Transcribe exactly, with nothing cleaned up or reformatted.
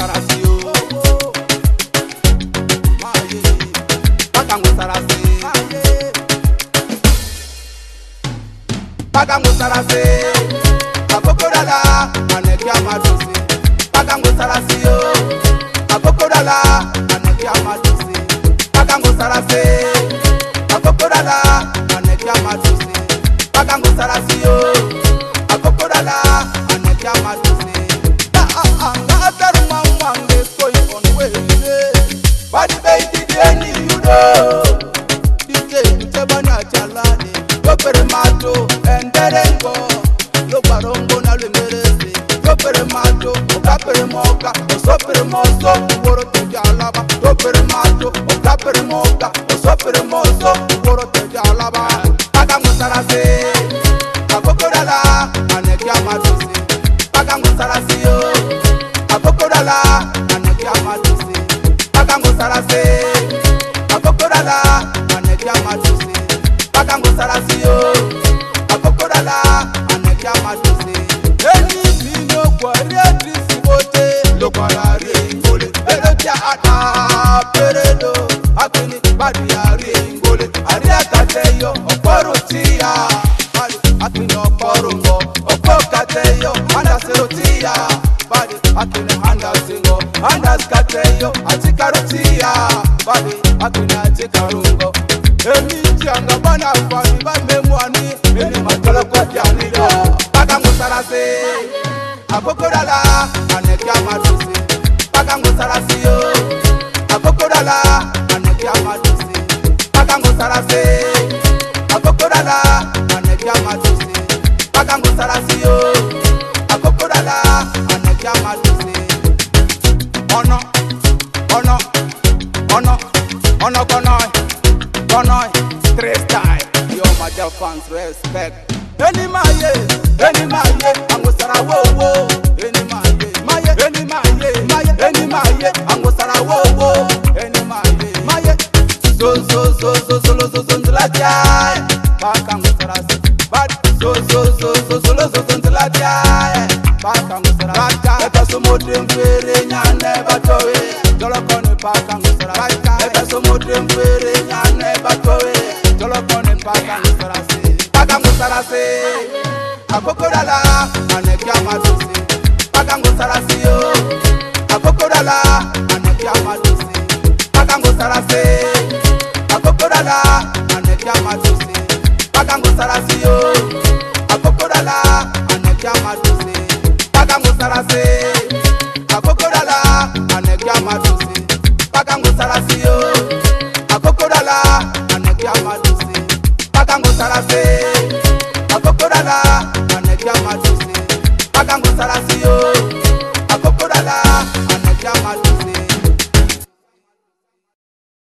sarasio. Pagango sarase. Pagango sarase. Akokorala anekia madusi. Pagango sarasio. Akokorala anekia madusi. Pagango sarase. Akokorala anekia madusi. Pagango sarasio. Akokorala anekia madusi. Ah ah ah. After mama is going on way. Body baby deni you know. Dike mtebana chalani. Gopere mato enderengo. Lo barongo na lemerese. Gopere mato okapere moka. Osopere moso woro tejalaba. Gopere mato okapere moka. Osopere moso woro tejalaba. Pagango sarase. Akokorala anekia madusi. Pagango sarasio. Akokorala anekia madusi. Pagango sarase. Akokorala anekia madusi. Pagango sarasio. Akokorala anekia madusi. Eni bino kwa riadrisi bote. Lokwalari ingole. Elotia ata peredo. Akini badi ari ingole. Ari akateyo okoro tia. Badi akini okoro ngo. Okoro kateyo anda serotia. Badi akini anda singo. Anda skateyo atikarotia. Badi akini atikarungo. Emi tianga bana fani ba memwani. Eni matolo kwa janilo. Pagango sarase. Akokorala anekia madusi. Pagango sarasio. Akokorala anekia madusi. Pagango sarase. Akokorala anekia madusi. Pagango sarasio. Akokorala anekia madusi. Ono, ono, ono, ono konoy, konoy, three style. Yo my dear fans, respect. Any maye, any maye, ango sara wo wo. Any maye, maye, any maye, maye, any maye, ango sara wo wo. Any maye, maye. So so so so so so so so la jai. Pagango sara se. Bad. So so so so so so so so la jai. Pagango sara. Eka so modem fere nyane batowe. Jolo kone pagango sara. Eka so modem fere nyane batowe. Jolo kone pagango sara se. Pagango sarase. Akokorala anekia madusi. Pagango sarasio. Akokorala anekia madusi. Pagango sarase. Akokorala anekia madusi. Pagango sarasio. Akokorala anekia madusi. Pagango sarase. Akokorala anekia madusi. Pagango sarasio. Akokorala anekia madusi. Pagango sarase. Akokorala anekia madusi. Pagango sarase.